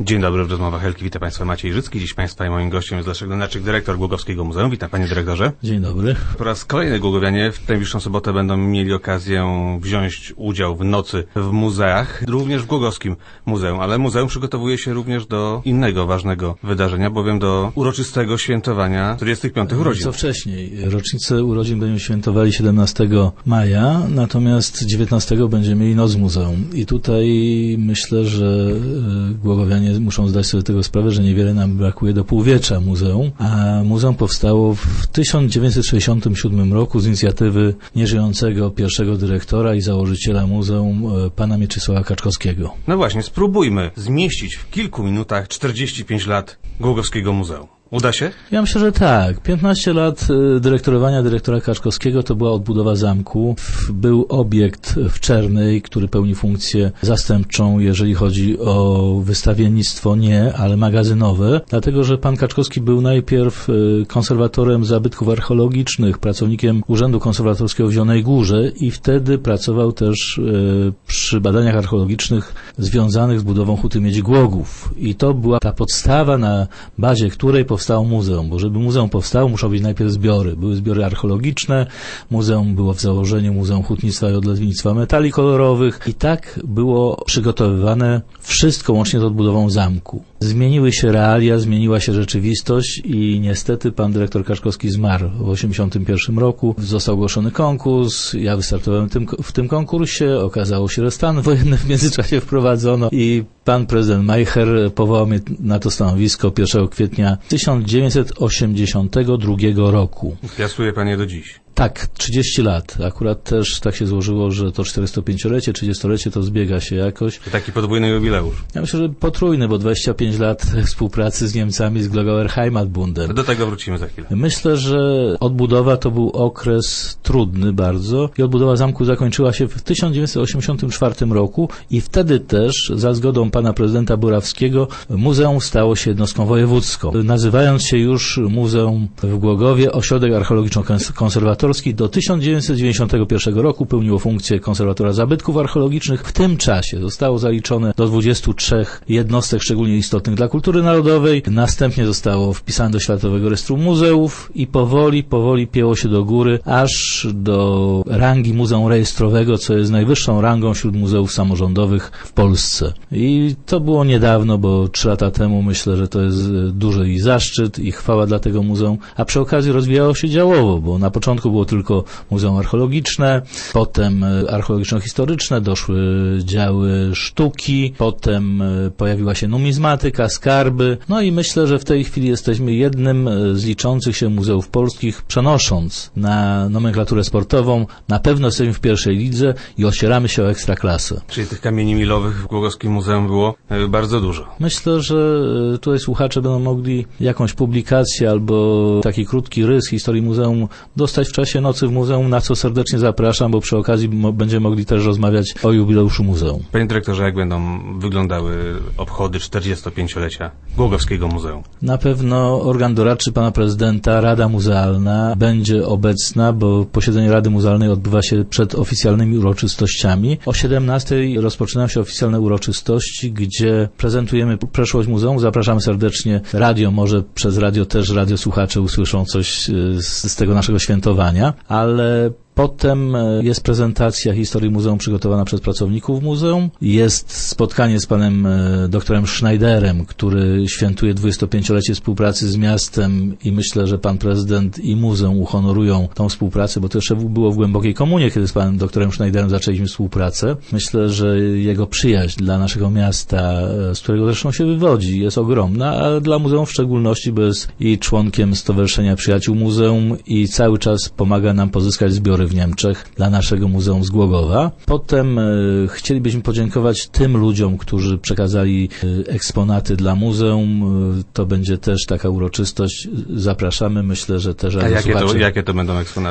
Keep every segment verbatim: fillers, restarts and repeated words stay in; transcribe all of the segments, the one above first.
Dzień dobry, w rozmowach Helki. Witam Państwa, Maciej Życki. Dziś Państwa i moim gościem jest Leszek Donaczyk, dyrektor Głogowskiego Muzeum. Witam Panie Dyrektorze. Dzień dobry. Po raz kolejny głogowianie w najbliższą sobotę będą mieli okazję wziąć udział w nocy w muzeach, również w Głogowskim Muzeum, ale muzeum przygotowuje się również do innego ważnego wydarzenia, bowiem do uroczystego świętowania czterdziestych piątych urodzin. Co wcześniej. Rocznicę urodzin będziemy świętowali siedemnastego maja, natomiast dziewiętnastego będziemy mieli Noc Muzeum. I tutaj myślę, że głogowianie muszą zdać sobie tego sprawę, że niewiele nam brakuje do półwiecza muzeum, a muzeum powstało w tysiąc dziewięćset sześćdziesiątym siódmym roku z inicjatywy nieżyjącego pierwszego dyrektora i założyciela muzeum, pana Mieczysława Kaczkowskiego. No właśnie, spróbujmy zmieścić w kilku minutach czterdzieści pięć lat Głogowskiego Muzeum. Uda się? Ja myślę, że tak. piętnaście lat dyrektorowania dyrektora Kaczkowskiego to była odbudowa zamku. Był obiekt w Czernej, który pełni funkcję zastępczą, jeżeli chodzi o wystawiennictwo, nie, ale magazynowe, dlatego że pan Kaczkowski był najpierw konserwatorem zabytków archeologicznych, pracownikiem Urzędu Konserwatorskiego w Zielonej Górze i wtedy pracował też przy badaniach archeologicznych związanych z budową Huty Miedzi Głogów. I to była ta podstawa, na bazie której powstało powstało muzeum, bo żeby muzeum powstało, muszą być najpierw zbiory. Były zbiory archeologiczne, muzeum było w założeniu Muzeum Hutnictwa i Odlewnictwa Metali Kolorowych i tak było przygotowywane wszystko łącznie z odbudową zamku. Zmieniły się realia, zmieniła się rzeczywistość i niestety pan dyrektor Kaczkowski zmarł w osiemdziesiątym pierwszym roku. Został ogłoszony konkurs, ja wystartowałem tym, w tym konkursie, okazało się, że stan wojenny w międzyczasie wprowadzono i pan prezydent Majcher powołał mnie na to stanowisko pierwszego kwietnia tysiąc dziewięćset osiemdziesiątego drugiego roku. Piastuje Panie do dziś. Tak, trzydzieści lat. Akurat też tak się złożyło, że to czterystopięciolecie, trzydziestolecie to zbiega się jakoś. To taki podwójny jubileusz. Ja myślę, że potrójny, bo dwadzieścia pięć lat współpracy z Niemcami, z Glogauer Heimatbundem. Do tego wrócimy za chwilę. Myślę, że odbudowa to był okres trudny bardzo i odbudowa zamku zakończyła się w tysiąc dziewięćset osiemdziesiątym czwartym roku i wtedy też, za zgodą pana prezydenta Burawskiego, muzeum stało się jednostką wojewódzką. Nazywając się już Muzeum w Głogowie, Ośrodek Archeologiczno-Konserwatorski do tysiąc dziewięćset dziewięćdziesiątego pierwszego roku pełniło funkcję konserwatora zabytków archeologicznych. W tym czasie zostało zaliczone do dwudziestu trzech jednostek szczególnie istotnych dla kultury narodowej. Następnie zostało wpisane do Światowego Rejestru Muzeów i powoli, powoli pięło się do góry, aż do rangi muzeum rejestrowego, co jest najwyższą rangą wśród muzeów samorządowych w Polsce. I to było niedawno, bo trzy lata temu myślę, że to jest duży i zaszczyt i chwała dla tego muzeum, a przy okazji rozwijało się działowo, bo na początku było tylko muzeum archeologiczne, potem archeologiczno-historyczne, doszły działy sztuki, potem pojawiła się numizmatyka, skarby, no i myślę, że w tej chwili jesteśmy jednym z liczących się muzeów polskich, przenosząc na nomenklaturę sportową, na pewno jesteśmy w pierwszej lidze i ocieramy się o ekstraklasę. Czyli tych kamieni milowych w Głogowskim Muzeum było bardzo dużo. Myślę, że tutaj słuchacze będą mogli jakąś publikację albo taki krótki rys historii muzeum dostać w czasie Nocy w Muzeum, na co serdecznie zapraszam, bo przy okazji mo- będziemy mogli też rozmawiać o jubileuszu muzeum. Panie dyrektorze, jak będą wyglądały obchody czterdziestopięciolecia Głogowskiego Muzeum? Na pewno organ doradczy pana prezydenta, Rada Muzealna będzie obecna, bo posiedzenie Rady Muzealnej odbywa się przed oficjalnymi uroczystościami. O siedemnastej rozpoczynają się oficjalne uroczystości, gdzie prezentujemy przeszłość muzeum. Zapraszamy serdecznie radio, może przez radio też radiosłuchacze usłyszą coś z, z tego naszego świętowania, ale potem jest prezentacja historii muzeum przygotowana przez pracowników muzeum. Jest spotkanie z panem doktorem Schneiderem, który świętuje dwudziestopięciolecie współpracy z miastem i myślę, że pan prezydent i muzeum uhonorują tą współpracę, bo to jeszcze było w głębokiej komunie, kiedy z panem doktorem Schneiderem zaczęliśmy współpracę. Myślę, że jego przyjaźń dla naszego miasta, z którego zresztą się wywodzi, jest ogromna, a dla muzeum w szczególności, bo jest i członkiem Stowarzyszenia Przyjaciół Muzeum i cały czas pomaga nam pozyskać zbiory w Niemczech dla naszego Muzeum z Głogowa. Potem e, chcielibyśmy podziękować tym ludziom, którzy przekazali e, eksponaty dla muzeum. E, to będzie też taka uroczystość. Zapraszamy. Myślę, że też... A jakie to, jakie to będą eksponaty?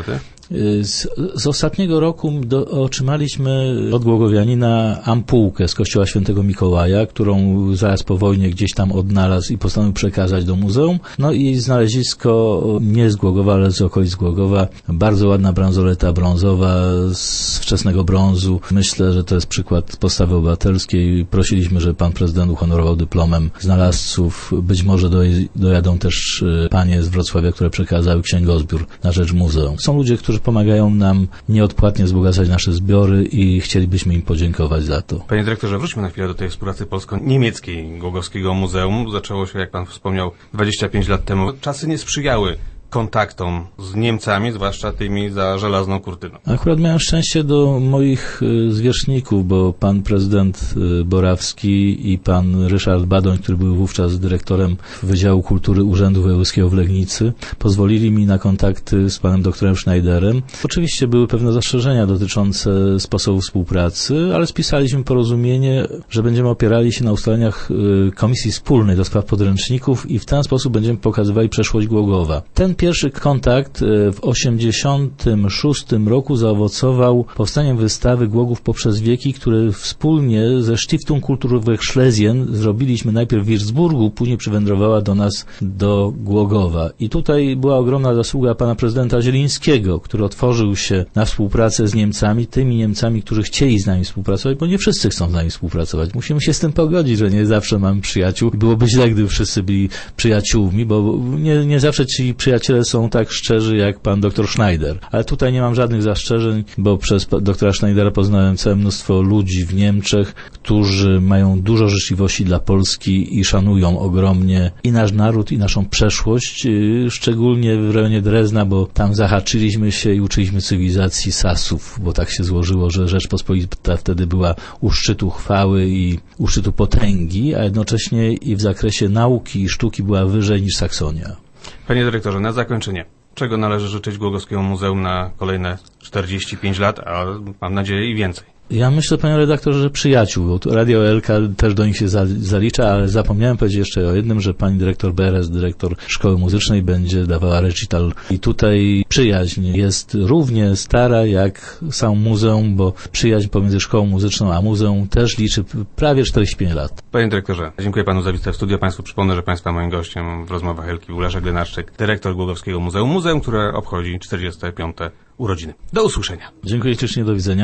Z, z ostatniego roku do, otrzymaliśmy od głogowianina ampułkę z kościoła świętego Mikołaja, którą zaraz po wojnie gdzieś tam odnalazł i postanowił przekazać do muzeum. No i znalezisko nie z Głogowa, ale z okolic Głogowa. Bardzo ładna bransoleta brązowa z wczesnego brązu. Myślę, że to jest przykład postawy obywatelskiej. Prosiliśmy, żeby pan prezydent uhonorował dyplomem znalazców. Być może doj- dojadą też panie z Wrocławia, które przekazały księgozbiór na rzecz muzeum. Są ludzie, którzy pomagają nam nieodpłatnie wzbogacać nasze zbiory i chcielibyśmy im podziękować za to. Panie dyrektorze, wróćmy na chwilę do tej współpracy polsko-niemieckiej Głogowskiego Muzeum. Zaczęło się, jak pan wspomniał, dwadzieścia pięć lat temu. Czasy nie sprzyjały kontaktom z Niemcami, zwłaszcza tymi za żelazną kurtyną. Akurat miałem szczęście do moich zwierzchników, bo pan prezydent Borawski i pan Ryszard Badoń, który był wówczas dyrektorem Wydziału Kultury Urzędu Wojewódzkiego w Legnicy, pozwolili mi na kontakty z panem doktorem Schneiderem. Oczywiście były pewne zastrzeżenia dotyczące sposobu współpracy, ale spisaliśmy porozumienie, że będziemy opierali się na ustaleniach Komisji Wspólnej do spraw podręczników i w ten sposób będziemy pokazywali przeszłość Głogowa. Ten pierwszy kontakt w osiemdziesiątym szóstym roku zaowocował powstaniem wystawy Głogów poprzez wieki, które wspólnie ze Stiftung Kulturowych Schlesien zrobiliśmy najpierw w Würzburgu, później przywędrowała do nas do Głogowa. I tutaj była ogromna zasługa pana prezydenta Zielińskiego, który otworzył się na współpracę z Niemcami, tymi Niemcami, którzy chcieli z nami współpracować, bo nie wszyscy chcą z nami współpracować. Musimy się z tym pogodzić, że nie zawsze mamy przyjaciół. Byłoby źle, gdyby wszyscy byli przyjaciółmi, bo nie, nie zawsze ci przyjaciele są tak szczerzy jak pan doktor Schneider. Ale tutaj nie mam żadnych zastrzeżeń, bo przez doktora Schneidera poznałem całe mnóstwo ludzi w Niemczech, którzy mają dużo życzliwości dla Polski i szanują ogromnie i nasz naród, i naszą przeszłość, szczególnie w rejonie Drezna, bo tam zahaczyliśmy się i uczyliśmy cywilizacji Sasów, bo tak się złożyło, że Rzeczpospolita wtedy była u szczytu chwały i u szczytu potęgi, a jednocześnie i w zakresie nauki i sztuki była wyżej niż Saksonia. Panie dyrektorze, na zakończenie, czego należy życzyć Głogowskiemu Muzeum na kolejne czterdzieści pięć lat, a mam nadzieję i więcej? Ja myślę, panie redaktorze, że przyjaciół, bo Radio L K też do nich się zalicza, ale zapomniałem powiedzieć jeszcze o jednym, że pani dyrektor Beres, dyrektor Szkoły Muzycznej, będzie dawała recital. I tutaj przyjaźń jest równie stara jak sam muzeum, bo przyjaźń pomiędzy Szkołą Muzyczną a muzeum też liczy prawie czterdzieści pięć lat. Panie dyrektorze, dziękuję panu za wizytę w studio. Państwu przypomnę, że państwa moim gościem w rozmowach Elki był Leszek Lenarczyk, dyrektor Głogowskiego Muzeum, muzeum, które obchodzi czterdzieste piąte urodziny. Do usłyszenia. Dziękuję ślicznie, do widzenia.